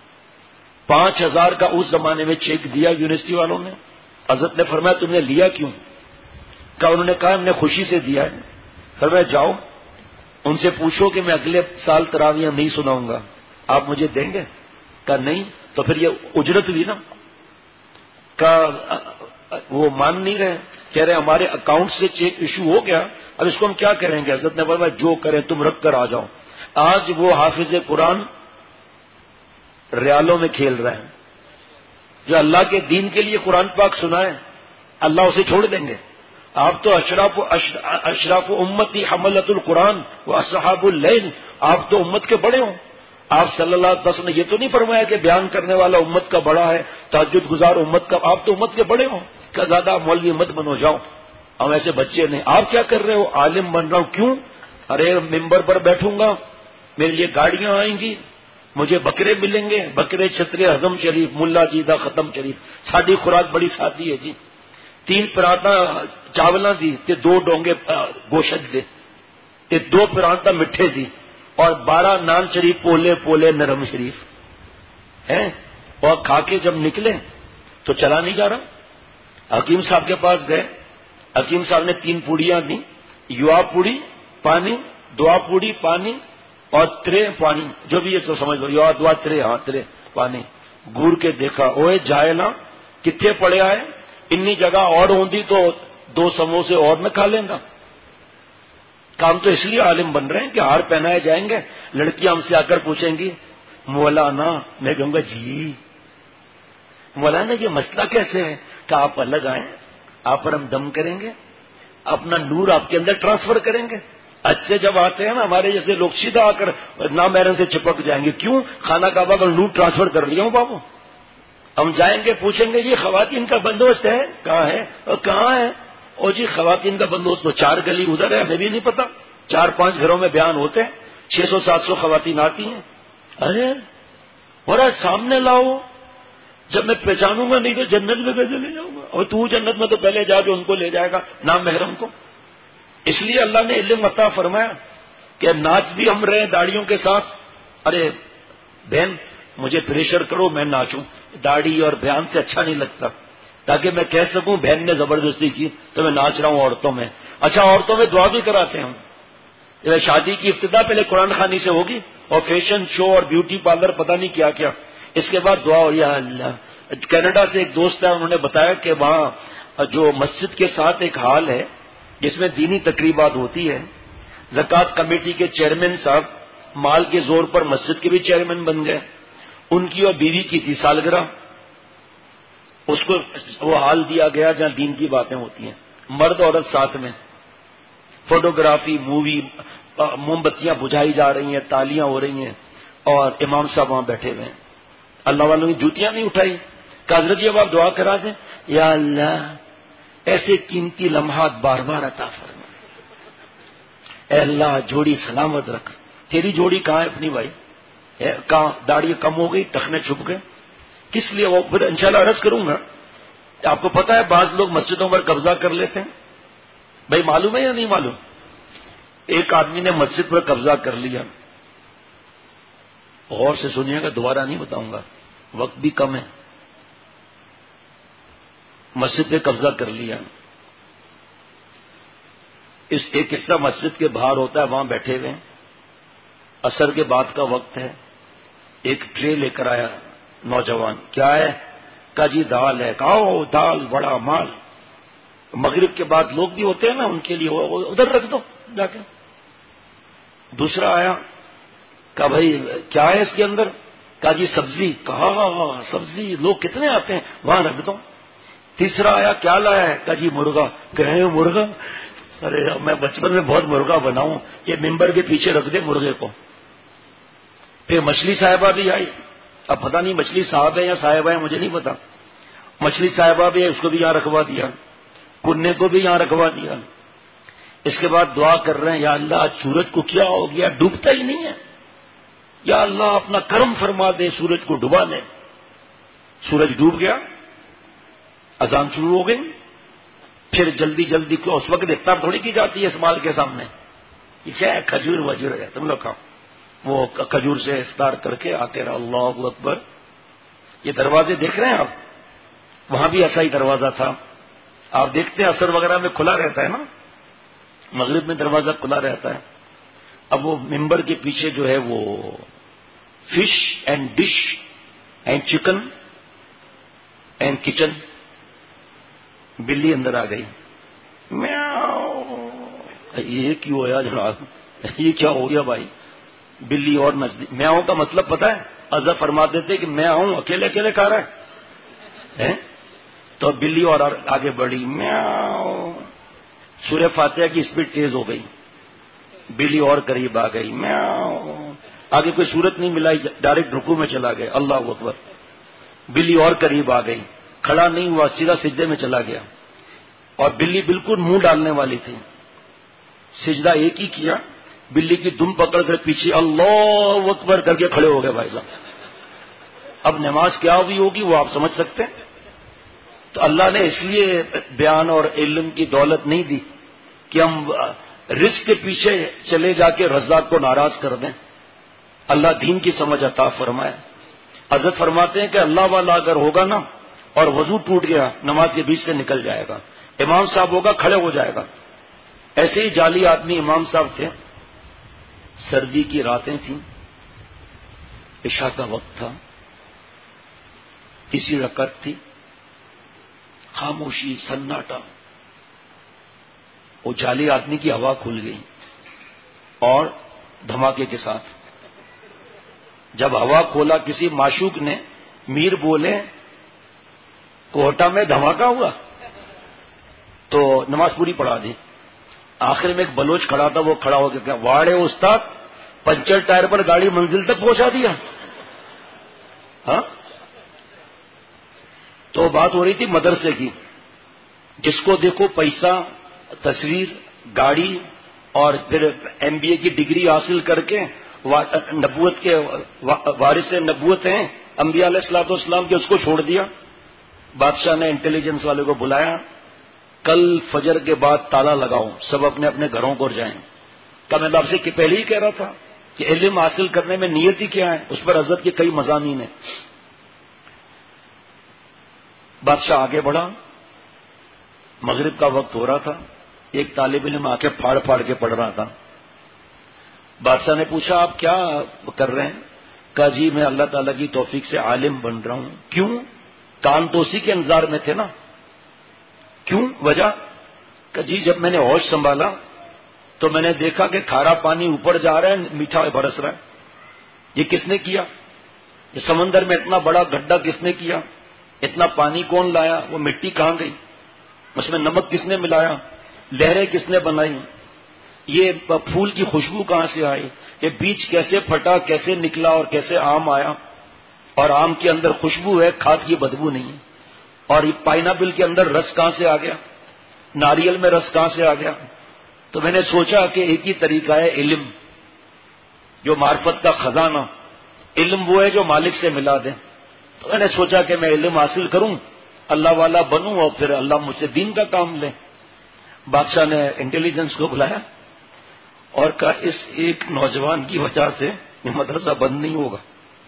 5000 کا اس زمانے میں چیک دیا یونیورسٹی والوں نے۔ حضرت نے فرمایا تم نے لیا کیوں؟ کہا انہوں نے کہا ہم نے خوشی سے دیا ہے۔ فرمایا جاؤ ان سے پوچھو کہ میں اگلے سال تراویح نہیں سناؤں گا، آپ مجھے دیں گے؟ کہا نہیں، تو پھر یہ اجرت ہوئی نا۔ کہا وہ مان نہیں رہے، کہہ رہے ہمارے اکاؤنٹ سے چیک ایشو ہو گیا، اب اس کو ہم کیا کریں گے؟ حضرت نے فرمایا جو کریں تم رکھ کر آ جاؤ۔ آج وہ حافظ قرآن ریالوں میں کھیل رہے ہیں، جو اللہ کے دین کے لیے قرآن پاک سنائے، اللہ اسے چھوڑ دیں گے؟ آپ تو اشراف امتی حملۃ القرآن و اصحاب اللیل، آپ تو امت کے بڑے ہوں۔ آپ صلی اللہ علیہ وسلم نے یہ تو نہیں فرمایا کہ بیان کرنے والا امت کا بڑا ہے، تہجد گزار امت کا، آپ تو امت کے بڑے ہوں، کہ زیادہ مولوی مت بنو، جاؤ، ہم ایسے بچے نہیں۔ آپ کیا کر رہے ہو؟ عالم بن رہا ہوں۔ کیوں؟ ارے ممبر پر بیٹھوں گا، میرے لیے گاڑیاں آئیں گی، مجھے بکرے ملیں گے، بکرے چھترے ہضم شریف، ملا جیدہ ختم شریف، ساڈی خوراک بڑی سادی ہے جی، 3 پراٹھا چاولاں دی تے 2 ڈونگے گوشت دے تے 2 پراٹھا مٹھے دی، اور 12 نان شریف پولے پولے نرم شریف ہیں، اور کھا کے جب نکلے تو چلا نہیں جا رہا۔ حکیم صاحب کے پاس گئے، حکیم صاحب نے 3 پوڑیاں دی، یوا پوڑی پانی، دعا پوڑی پانی، اور ترے پانی، جو بھی یہ تو سمجھ لو، یوا دعا ترے، ہاں ترے پانی۔ گور کے دیکھا، اوے جائلا کتنے پڑیا ہے، انی جگہ اور ہوندی تو 2 سموسے اور میں کھا لینا۔ کام تو اس لیے عالم بن رہے ہیں کہ ہار پہنائے جائیں گے، لڑکیاں ہم سے آ کر پوچھیں گی مولانا، میں کہوں گا جی مولانا یہ مسئلہ کیسے ہے؟ کہ آپ الگ آئیں، آپ پر ہم دم کریں گے، اپنا نور آپ کے اندر ٹرانسفر کریں گے۔ اچھے جب آتے ہیں نا ہمارے جیسے لوگ، سیدھا آ کر نامحرم سے چپک جائیں گے، کیوں؟ خانہ کعبہ کا نور ٹرانسفر کر لیا ہوں بابو۔ ہم جائیں گے، پوچھیں گے یہ خواتین کا بندوبست ہے؟ کہاں ہے؟ اور کہاں ہے؟ اور جی خواتین کا بندوبست تو 4 گلی ادھر ہے، ہمیں بھی نہیں پتا، 4-5 گھروں میں بیان ہوتے ہیں، 600-700 خواتین آتی ہیں۔ ارے اور سامنے لاؤ، جب میں پہچانوں گا نہیں تو جنت میں کیسے لے جاؤں گا؟ اور تو جنت میں تو پہلے جا جو ان کو لے جائے گا، نام محرم کو۔ اس لیے اللہ نے علم عطا فرمایا کہ ناچ بھی ہم رہے داڑیوں کے ساتھ۔ ارے بہن مجھے پریشر کرو میں ناچوں، داڑھی اور بیان سے اچھا نہیں لگتا، تاکہ میں کہہ سکوں بہن نے زبردستی کی تو میں ناچ رہا ہوں عورتوں میں۔ اچھا عورتوں میں دعا بھی کراتے ہیں ہم، شادی کی ابتدا پہلے قرآن خوانی سے ہوگی، اور فیشن شو اور بیوٹی پارلر پتہ نہیں کیا کیا، اس کے بعد دعا ہو یا اللہ۔ کینیڈا سے ایک دوست ہے، انہوں نے بتایا کہ وہاں جو مسجد کے ساتھ ایک ہال ہے جس میں دینی تقریبات ہوتی ہے. زکوٰۃ کمیٹی کے چیئرمین صاحب مال کے زور پر مسجد کے بھی چیئرمین بن گئے. ان کی اور بیوی کی تھی سالگرہ. اس کو وہ ہال دیا گیا جہاں دین کی باتیں ہوتی ہیں, مرد عورت ساتھ میں, فوٹوگرافی, مووی, موم بتیاں بجھائی جا رہی ہیں, تالیاں ہو رہی ہیں, اور امام صاحب وہاں بیٹھے ہوئے ہیں. اللہ والوں نے جوتیاں نہیں اٹھائی. کہ حضرت جی اب آپ دعا کرا دیں, یا اللہ ایسے قیمتی لمحات بار بار عطا فرما. اے اللہ جوڑی سلامت رکھ. تیری جوڑی کہاں ہے اپنی بھائی؟ کہاں داڑھی کم ہو گئی, ٹخنے چھپ گئے, کس لیے؟ وہ پھر انشاءاللہ عرض کروں گا. آپ کو پتا ہے بعض لوگ مسجدوں پر قبضہ کر لیتے ہیں. بھائی معلوم ہے یا نہیں معلوم؟ ایک آدمی نے مسجد پر قبضہ کر لیا. غور سے سنیے گا, دوبارہ نہیں بتاؤں گا, وقت بھی کم ہے. مسجد پہ قبضہ کر لیا. اس ایک حصہ مسجد کے باہر ہوتا ہے, وہاں بیٹھے ہوئے ہیں. عصر کے بعد کا وقت ہے. ایک ٹرے لے کر آیا نوجوان. کیا ہے؟ کہا جی دال ہے. کہا دال بڑا مال. مغرب کے بعد لوگ بھی ہوتے ہیں نا, ان کے لیے ادھر رکھ دو جا کے. دوسرا آیا, کہا بھائی کیا ہے اس کے اندر؟ کہا جی سبزی. کہا سبزی لوگ کتنے آتے ہیں, وہاں رکھ دو. تیسرا آیا, کیا لایا ہے؟ کہا جی مرغا. کہے مرغا؟ ارے میں بچپن میں بہت مرغا بناؤں, یہ ممبر کے پیچھے رکھ دے مرغے کو. پھر مچھلی صاحبہ بھی آئی. اب پتہ نہیں مچھلی صاحب ہے یا صاحبہ ہے, مجھے نہیں پتا. مچھلی صاحبہ بھی ہے, اس کو بھی یہاں رکھوا دیا. کننے کو بھی یہاں رکھوا دیا. اس کے بعد دعا کر رہے ہیں, یا اللہ سورج کو کیا ہو گیا, ڈوبتا ہی نہیں ہے. یا اللہ اپنا کرم فرما دے, سورج کو ڈبا دے. سورج ڈوب گیا. اذان شروع ہو گئی. پھر جلدی جلدی کو اس وقت افطار تھوڑی کی جاتی ہے اس مال کے سامنے. یہ کیا ہے, کھجور وجور ہے, تم لوگ کھاؤ. وہ کھجور سے افطار کر کے آتے رہا. اللہ اکبر. یہ دروازے دیکھ رہے ہیں آپ, وہاں بھی ایسا ہی دروازہ تھا. آپ دیکھتے ہیں عصر وغیرہ میں کھلا رہتا ہے نا, مغرب میں دروازہ کھلا رہتا ہے. اب وہ ممبر کے پیچھے جو ہے وہ fish and dish and chicken and kitchen. بلی اندر آ گئی. یہ کیوں ہوا جناب, یہ کیا ہو گیا بھائی؟ بلی اور نزدیک. میاؤں کا مطلب پتا ہے؟ حضرت فرماتے تھے کہ میں آؤں اکیلے اکیلے کھا رہا ہے. تو بلی اور آگے بڑھی. میاؤں. سورہ فاتحہ کی اسپیڈ تیز ہو گئی. بلی اور قریب آ گئی. میاؤں. آگے کوئی صورت نہیں ملا, ڈائریکٹ رکوع میں چلا گیا. اللہ اکبر. بلی اور قریب آ گئی. کھڑا نہیں ہوا, سیدھا سجدے میں چلا گیا. اور بلی بالکل منہ ڈالنے والی تھی. سجدہ ایک ہی کیا, بلی کی دم پکڑ کر پیچھے اللہ اکبر کر کے کھڑے ہو گئے بھائی صاحب. اب نماز کیا ہوئی ہوگی وہ آپ سمجھ سکتے ہیں. تو اللہ نے اس لیے بیان اور علم کی دولت نہیں دی کہ ہم رزق کے پیچھے چلے جا کے رزاق کو ناراض کر دیں. اللہ دین کی سمجھ عطا فرمائے. حضرت فرماتے ہیں کہ اللہ والا اگر ہوگا نا اور وضو ٹوٹ گیا, نماز کے بیچ سے نکل جائے گا. امام صاحب ہوگا, کھڑے ہو جائے گا. ایسے ہی جعلی آدمی امام صاحب تھے. سردی کی راتیں تھیں, عشاء کا وقت تھا, تیسری رکعت تھی. خاموشی, سناٹا. وہ جعلی آدمی کی ہوا کھل گئی اور دھماکے کے ساتھ جب ہوا کھولا کسی معشوق نے, میر بولے کوہٹا میں دھماکہ ہوا, تو نماز پوری پڑھا دی. آخر میں ایک بلوچ کھڑا تھا, وہ کھڑا ہو کے کہا, واڑے استاد, پنچر ٹائر پر گاڑی منزل تک پہنچا دیا. ہاں, تو بات ہو رہی تھی مدرسے کی. جس کو دیکھو پیسہ, تصویر, گاڑی, اور پھر ایم بی اے کی ڈگری حاصل کر کے نبوت کے وارث نبوت ہیں انبیاء علیہ الصلوۃ والسلام کے, اس کو چھوڑ دیا. بادشاہ نے انٹیلیجنس والے کو بلایا, کل فجر کے بعد تالا لگاؤ, سب اپنے اپنے گھروں کو جائیں. کہا میں آپ سے پہلے ہی کہہ رہا تھا کہ علم حاصل کرنے میں نیت ہی کیا ہے. اس پر حضرت کے کئی مضامین ہیں. بادشاہ آگے بڑھا, مغرب کا وقت ہو رہا تھا. ایک طالب علم آ کے پھاڑ پھاڑ کے پڑھ رہا تھا. بادشاہ نے پوچھا آپ کیا کر رہے ہیں؟ کہا جی میں اللہ تعالیٰ کی توفیق سے عالم بن رہا ہوں. کیوں؟ کان تو اسی کے انتظار میں تھے نا. کیوں؟ وجہ کہ جی جب میں نے ہوش سنبھالا تو میں نے دیکھا کہ کھارا پانی اوپر جا رہا ہے، میٹھا برس رہا ہے۔ یہ کس نے کیا؟ یہ سمندر میں اتنا بڑا گڈھا کس نے کیا؟ اتنا پانی کون لایا؟ وہ مٹی کہاں گئی؟ اس میں نمک کس نے ملایا؟ لہریں کس نے بنائی؟ یہ پھول کی خوشبو کہاں سے آئی؟ یہ بیج کیسے پھٹا، کیسے نکلا، اور کیسے آم آیا؟ اور آم کے اندر خوشبو ہے، کھاد کی بدبو نہیں ہے۔ اور یہ پائنیپل کے اندر رس کہاں سے آ گیا؟ ناریل میں رس کہاں سے آ گیا؟ تو میں نے سوچا کہ ایک ہی طریقہ ہے علم، جو معرفت کا خزانہ۔ علم وہ ہے جو مالک سے ملا دے۔ تو میں نے سوچا کہ میں علم حاصل کروں، اللہ والا بنوں، اور پھر اللہ مجھ سے دین کا کام لے۔ بادشاہ نے انٹیلیجنس کو بلایا اور کہا اس ایک نوجوان کی وجہ سے یہ مدرسہ بند نہیں ہوگا،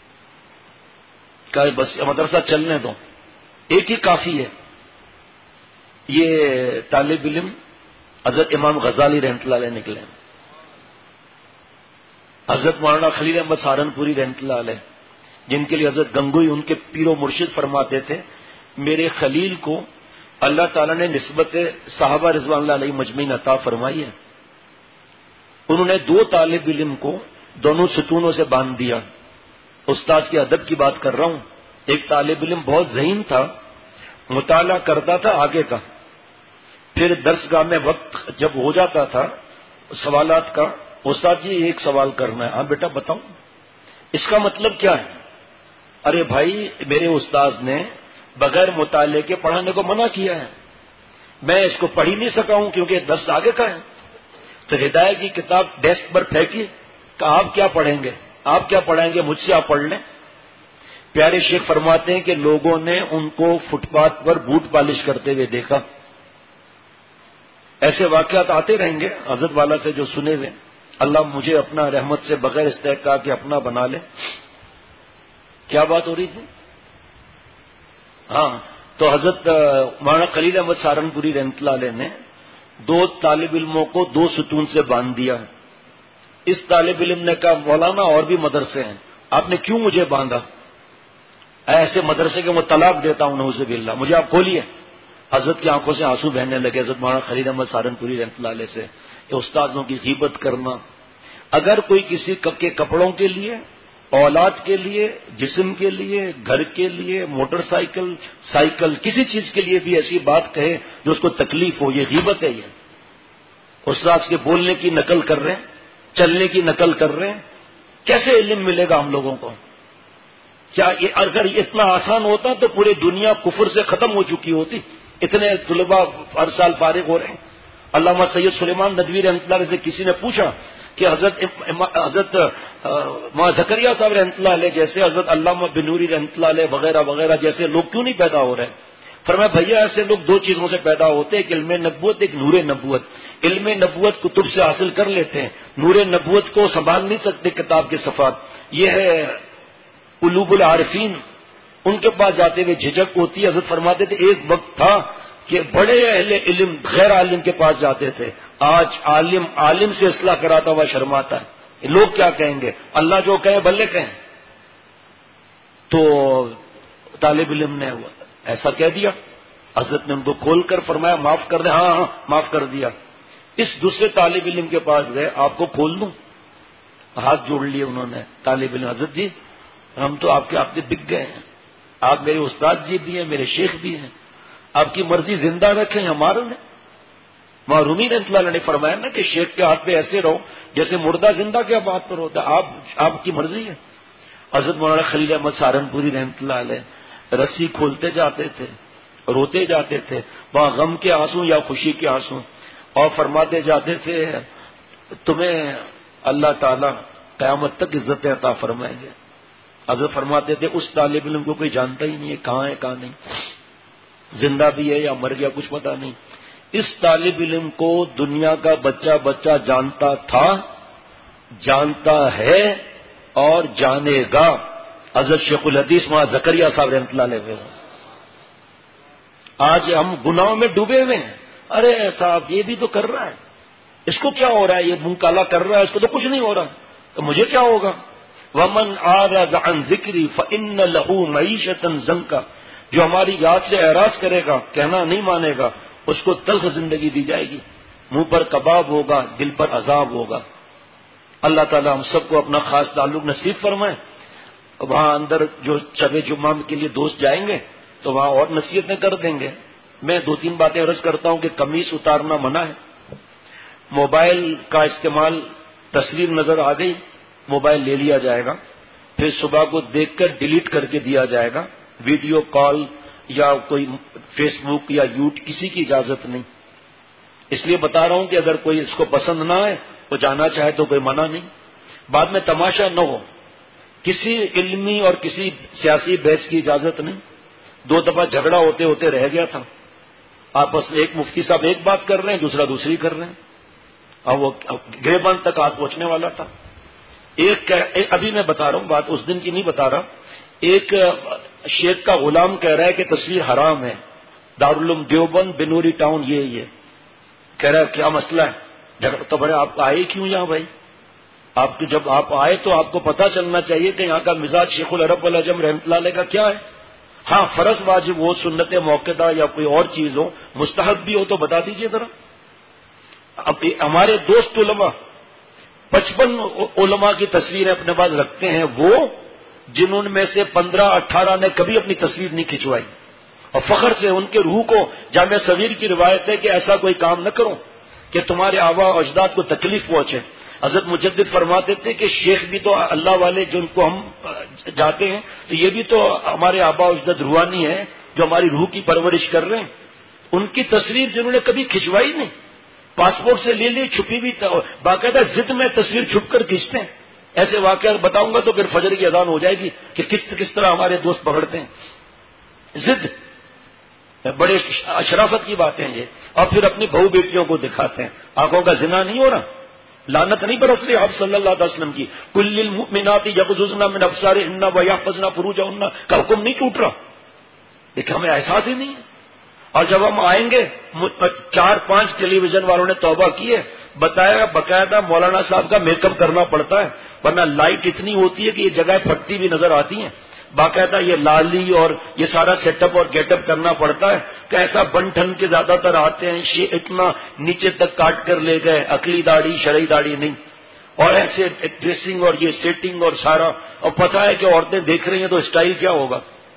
کہا بس مدرسہ چلنے دو، ایک ہی کافی ہے۔ یہ طالب علم حضرت امام غزالی رحمۃ اللہ علیہ نکلے، حضرت مولانا خلیل احمد سہارنپوری رحمۃ اللہ علیہ، جن کے لیے حضرت گنگوئی ان کے پیر و مرشد فرماتے تھے میرے خلیل کو اللہ تعالیٰ نے نسبت صحابہ رضوان اللہ علیہ مجمعین عطا فرمائی ہے۔ انہوں نے دو طالب علم کو دونوں ستونوں سے باندھ دیا۔ استاد کے ادب کی بات کر رہا ہوں۔ ایک طالب علم بہت ذہین تھا، مطالعہ کرتا تھا آگے کا، پھر درس گاہ میں وقت جب ہو جاتا تھا سوالات کا، استاد جی ایک سوال کرنا ہے۔ ہاں بیٹا بتاؤں، اس کا مطلب کیا ہے؟ ارے بھائی میرے استاد نے بغیر مطالعے کے پڑھانے کو منع کیا ہے، میں اس کو پڑھ ہی نہیں سکا ہوں کیونکہ درس آگے کا ہے۔ تو ہدایت کی کتاب ڈیسک پر پھینکی کہ آپ کیا پڑھیں گے، آپ کیا پڑھیں گے، مجھ سے آپ پڑھ لیں۔ پیارے شیخ فرماتے ہیں کہ لوگوں نے ان کو فٹ پاتھ پر بوٹ پالش کرتے ہوئے دیکھا۔ ایسے واقعات آتے رہیں گے حضرت والا سے جو سنے ہوئے۔ اللہ مجھے اپنا رحمت سے بغیر استحقاق کے اپنا بنا لے۔ کیا بات ہو رہی تھی؟ ہاں، تو حضرت مولانا خلیل احمد سہارنپوری رحمۃ اللہ علیہ نے دو طالب علموں کو دو ستون سے باندھ دیا۔ اس طالب علم نے کہا مولانا اور بھی مدرسے ہیں، آپ نے کیوں مجھے باندھا؟ ایسے مدرسے کے میں طلاق دیتا ہوں نعوذ باللہ، مجھے آپ کھولیے۔ حضرت کی آنکھوں سے آنسو بہنے لگے حضرت مولانا خلیل احمد سہارنپوری رحمۃ اللہ علیہ سے کہ استادوں کی غیبت کرنا۔ اگر کوئی کسی کے کپڑوں کے لیے، اولاد کے لیے، جسم کے لیے، گھر کے لیے، موٹر سائیکل، سائیکل، کسی چیز کے لیے بھی ایسی بات کہے جو اس کو تکلیف ہو، یہ غیبت ہے۔ یہ استاد کے بولنے کی نقل کر رہے ہیں، چلنے کی نقل کر رہے ہیں، کیسے علم ملے گا ہم لوگوں کو؟ کیا یہ اگر اتنا آسان ہوتا تو پوری دنیا کفر سے ختم ہو چکی ہوتی؟ اتنے طلباء ہر سال فارغ ہو رہے ہیں۔ علامہ سید سلیمان ندوی رحمۃ اللہ علیہ سے کسی نے پوچھا کہ حضرت زکریا صاحب رحمۃ اللہ علیہ جیسے، حضرت علامہ بنوری رحمۃ اللہ علیہ وغیرہ وغیرہ جیسے لوگ کیوں نہیں پیدا ہو رہے؟ فرمایا بھیا ایسے لوگ دو چیزوں سے پیدا ہوتے ہیں، ایک علم نبوت، ایک نور نبوت۔ علم نبوت کتب سے حاصل کر لیتے ہیں، نور نبوت کو سنبھال نہیں سکتے کتاب کے صفحات۔ یہ ہے قلوب العارفین، ان کے پاس جاتے ہوئے جھجک ہوتی ہے۔ حضرت فرماتے تھے ایک وقت تھا کہ بڑے اہل علم غیر عالم کے پاس جاتے تھے، آج عالم عالم سے اصلاح کراتا ہوا شرماتا ہے، لوگ کیا کہیں گے، اللہ جو کہے بھلے کہیں۔ تو طالب علم نے ایسا کہہ دیا، حضرت نے ان کو کھول کر فرمایا معاف کر دیں۔ ہاں ہاں معاف کر دیا۔ اس دوسرے طالب علم کے پاس گئے، آپ کو کھول دوں؟ ہاتھ جوڑ لیے انہوں نے۔ طالب علم حضرت جی ہم تو آپ کے آپ سے بک گئے ہیں، آپ میرے استاد جی بھی ہیں، میرے شیخ بھی ہیں، آپ کی مرضی زندہ رکھیں ہمارے نے۔ معرومی رحمۃ اللہ نے فرمایا نا کہ شیخ کے ہاتھ پہ ایسے رہو جیسے مردہ زندہ کے بات پر ہوتا ہے، آپ کی مرضی ہے۔ حضرت مولانا خلیل احمد سہارنپوری رحمۃ اللہ علیہ رسی کھولتے جاتے تھے، روتے جاتے تھے، وہاں غم کے آنسو یا خوشی کے آنسو، اور فرماتے جاتے تھے تمہیں اللہ تعالی قیامت تک عزت عطا فرمائیں گے۔ حضرت فرماتے تھے اس طالب علم کو کوئی جانتا ہی نہیں ہے کہاں ہے کہاں نہیں، زندہ بھی ہے یا مر گیا کچھ پتا نہیں۔ اس طالب علم کو دنیا کا بچہ بچہ جانتا تھا، جانتا ہے اور جانے گا۔ حضرت شیخ الحدیث وہاں زکریا صاحب رحمۃ اللہ علیہ۔ آج ہم گناہوں میں ڈوبے ہوئے ہیں، ارے صاحب یہ بھی تو کر رہا ہے، اس کو کیا ہو رہا ہے، یہ منہ کالا کر رہا ہے، اس کو تو کچھ نہیں ہو رہا، تو مجھے کیا ہوگا؟ وَمَنْ أَعْرَضَ عَنْ ذِكْرِي فَإِنَّ لَهُ مَعِيشَةً ضَنْكًا، جو ہماری یاد سے اعراض کرے گا، کہنا نہیں مانے گا، اس کو تلخ زندگی دی جائے گی، منہ پر کباب ہوگا، دل پر عذاب ہوگا۔ اللہ تعالیٰ ہم سب کو اپنا خاص تعلق نصیب فرمائے۔ وہاں اندر جو شب جمعہ کے لیے دوست جائیں گے تو وہاں اور نصیحتیں کر دیں گے۔ میں 2-3 باتیں عرض کرتا ہوں کہ قمیص اتارنا منع ہے، موبائل کا استعمال، تصویر نظر آ گئی موبائل لے لیا جائے گا، پھر صبح کو دیکھ کر ڈیلیٹ کر کے دیا جائے گا، ویڈیو کال یا کوئی فیس بک یا کسی کی اجازت نہیں۔ اس لیے بتا رہا ہوں کہ اگر کوئی اس کو پسند نہ آئے وہ جانا چاہے تو کوئی منع نہیں، بعد میں تماشا نہ ہو۔ کسی علمی اور کسی سیاسی بحث کی اجازت نہیں۔ 2 دفعہ جھگڑا ہوتے ہوتے رہ گیا تھا آپس میں، ایک مفتی صاحب ایک بات کر رہے ہیں، دوسرا دوسری کر رہے ہیں، اور وہ گریبان تک ہاتھ پہنچنے والا تھا۔ ابھی میں بتا رہا ہوں بات، اس دن کی نہیں بتا رہا، ایک شیخ کا غلام کہہ رہا ہے کہ تصویر حرام ہے، دارالعلوم دیوبند بنوری ٹاؤن، یہ کہہ رہا ہے کیا مسئلہ ہے؟ جھگڑا تو بڑے، آپ آئے کیوں یہاں بھائی؟ آپ جب آپ آئے تو آپ کو پتہ چلنا چاہیے کہ یہاں کا مزاج شیخ العرب والعجم رحمۃ اللہ علیہ کا کیا ہے۔ ہاں فرض واجب ہو، سنت موقعہ یا کوئی اور چیز ہو، مستحب بھی ہو تو بتا دیجئے ذرا۔ اب ہمارے دوست علماء 55 علماء کی تصویریں اپنے پاس رکھتے ہیں، وہ جنہوں میں سے 15-18 نے کبھی اپنی تصویر نہیں کھنچوائی، اور فخر سے ان کے روح کو، جامع صغیر کی روایت ہے کہ ایسا کوئی کام نہ کرو کہ تمہارے آبا و اجداد کو تکلیف پہنچے۔ حضرت مجدد فرماتے تھے کہ شیخ بھی تو اللہ والے جن کو ہم جاتے ہیں تو یہ بھی تو ہمارے آبا و اجداد روحانی ہیں جو ہماری روح کی پرورش کر رہے ہیں، ان کی تصویر جنہوں نے کبھی کھنچوائی نہیں، پاسپورٹ سے لے لی، چھپی بھی، باقاعدہ ضد میں تصویر چھپ کر کھینچتے ہیں۔ ایسے واقعات بتاؤں گا تو پھر فجر کی اذان ہو جائے گی کہ کس طرح ہمارے دوست پکڑتے ہیں ضد، بڑے اشرافت کی باتیں یہ، اور پھر اپنی بہو بیٹیوں کو دکھاتے ہیں۔ آنکھوں کا زنا نہیں ہو رہا، لعنت نہیں برس رہی آپ صلی اللہ علیہ وسلم کی، کل للمؤمنات یغضضن من ابصارهن ويحفظن فروجهن کا حکم نہیں ٹوٹ رہا، لیکن ہمیں احساس ہی نہیں ہے۔ اور جب ہم آئیں گے 4-5 ٹیلی ویژن والوں نے توبہ کی ہے، بتایا باقاعدہ مولانا صاحب کا میک اپ کرنا پڑتا ہے، ورنہ لائٹ اتنی ہوتی ہے کہ یہ جگہ پھٹتی بھی نظر آتی ہیں، باقاعدہ یہ لالی اور یہ سارا سیٹ اپ اور گیٹ اپ کرنا پڑتا ہے کہ ایسا بن ٹھن کے زیادہ تر آتے ہیں، اتنا نیچے تک کاٹ کر لے گئے، عقلی داڑھی شرعی داڑھی نہیں، اور ایسے ڈریسنگ اور یہ سیٹنگ اور سارا، اور پتہ ہے کہ عورتیں دیکھ رہی ہیں تو اسٹائل کیا ہوگا۔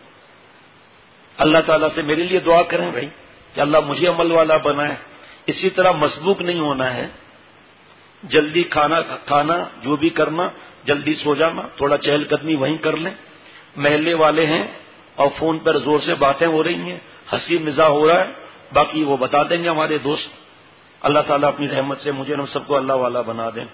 اللہ تعالیٰ سے میرے لیے دعا کریں بھائی کہ اللہ مجھے عمل والا بنائے۔ اسی طرح مسبوق نہیں ہونا ہے، جلدی کھانا جو بھی کرنا، جلدی سو جانا، تھوڑا چہل قدمی وہیں کر لیں، محلے والے ہیں اور فون پر زور سے باتیں ہو رہی ہیں، ہنسی مزاح ہو رہا ہے، باقی وہ بتا دیں گے ہمارے دوست۔ اللہ تعالیٰ اپنی رحمت سے مجھے ہم سب کو اللہ والا بنا دیں،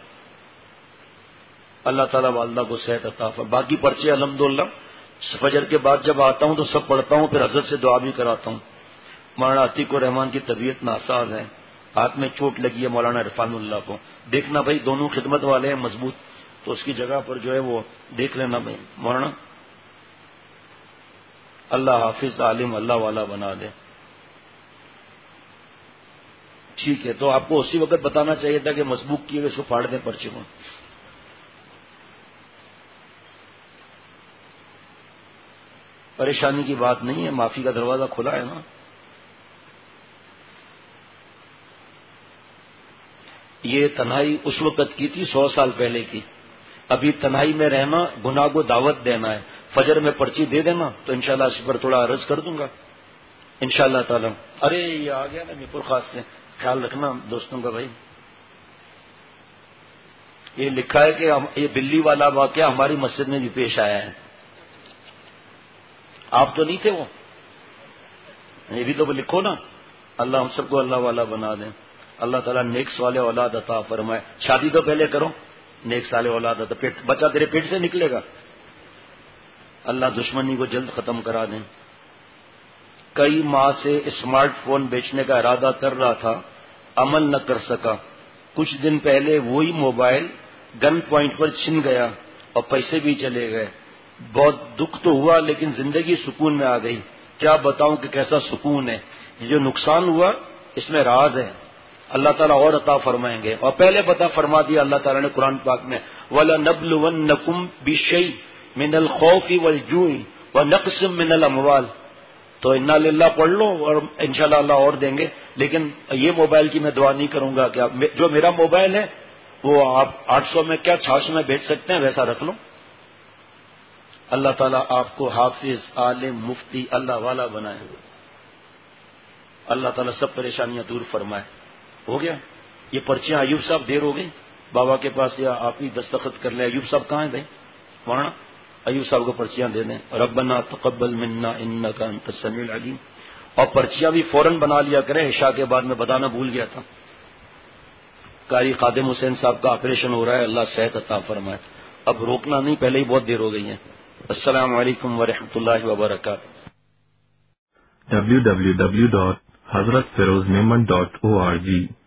اللہ تعالیٰ والدہ کو صحت عطا فرمائے۔ باقی پرچے الحمدللہ فجر کے بعد جب آتا ہوں تو سب پڑھتا ہوں، پھر حضرت سے دعا بھی کراتا ہوں۔ مولانا عتیق الرحمان کی طبیعت ناساز ہے، ہاتھ میں چوٹ لگی ہے مولانا عرفان اللہ کو، دیکھنا بھائی دونوں خدمت والے ہیں مضبوط، تو اس کی جگہ پر جو ہے وہ دیکھ لینا بھائی مولانا۔ اللہ حافظ عالم اللہ والا بنا دے۔ ٹھیک ہے، تو آپ کو اسی وقت بتانا چاہیے تھا کہ مسبوق کیے ہوئے اس کو پھاڑ دیں پرچے کو۔ پریشانی کی بات نہیں ہے، معافی کا دروازہ کھلا ہے نا۔ یہ تنہائی اس وقت کی تھی 100 سال پہلے کی، ابھی تنہائی میں رہنا گناہ کو دعوت دینا ہے، فجر میں پرچی دے دینا تو انشاءاللہ اس پر تھوڑا عرض کر دوں گا انشاءاللہ تعالی۔ ارے یہ آ گیا نا میپور خاص سے، خیال رکھنا دوستوں کا بھائی۔ یہ لکھا ہے کہ یہ بلی والا واقعہ ہماری مسجد میں بھی پیش آیا ہے، آپ تو نہیں تھے وہ، یہ بھی تو لکھو نا۔ اللہ ہم سب کو اللہ والا بنا دیں، اللہ تعالیٰ نیک صالح اولاد عطا فرمائے۔ شادی تو پہلے کرو، نیک صالح اولاد عطا، بچہ تیرے پیٹ سے نکلے گا۔ اللہ دشمنی کو جلد ختم کرا دیں۔ کئی ماہ سے اسمارٹ فون بیچنے کا ارادہ کر رہا تھا، عمل نہ کر سکا، کچھ دن پہلے وہی موبائل گن پوائنٹ پر چھن گیا اور پیسے بھی چلے گئے، بہت دکھ تو ہوا لیکن زندگی سکون میں آ گئی۔ کیا بتاؤں کہ کیسا سکون ہے، یہ جو نقصان ہوا اس میں راز ہے، اللہ تعالیٰ اور عطا فرمائیں گے۔ اور پہلے پتہ فرما دیا اللہ تعالیٰ نے قرآن پاک میں، وَلَنَبْلُوَنَّكُمْ بِشَيْءٍ مِنَ الْخَوْفِ وَالْجُوعِ وَنَقْصٍ مِنَ الْأَمْوَالِ، تو انا للہ پڑھ لو اور انشاءاللہ اللہ اور دیں گے. لیکن یہ موبائل کی میں دعا نہیں کروں گا کہ جو میرا موبائل ہے وہ آپ 800 میں کیا 600 میں بیچ سکتے ہیں ویسا رکھ لو. اللہ تعالیٰ آپ کو حافظ، عالم، مفتی، اللہ والا بنائے. اللہ تعالیٰ سب پریشانیاں دور فرمائے. ہو گیا یہ پرچیاں. ایوب صاحب دیر ہو گئی بابا کے پاس، یا آپ ہی دستخط کر لیں. ایوب صاحب کہاں ہیں بھائی؟ وہاں ایوب صاحب کو پرچیاں دے دیں. ربنا تقبل منا انک انت السمیع العلیم. اور پرچیاں بھی فوراً بنا لیا کریں. عشاء کے بعد میں بتانا بھول گیا تھا. قاری خادم حسین صاحب کا آپریشن ہو رہا ہے، اللہ صحت عطا فرمائے. اب روکنا نہیں، پہلے ہی بہت دیر ہو گئی ہے. السلام علیکم ورحمۃ اللہ وبرکاتہ. www.hazratfirozmemon.org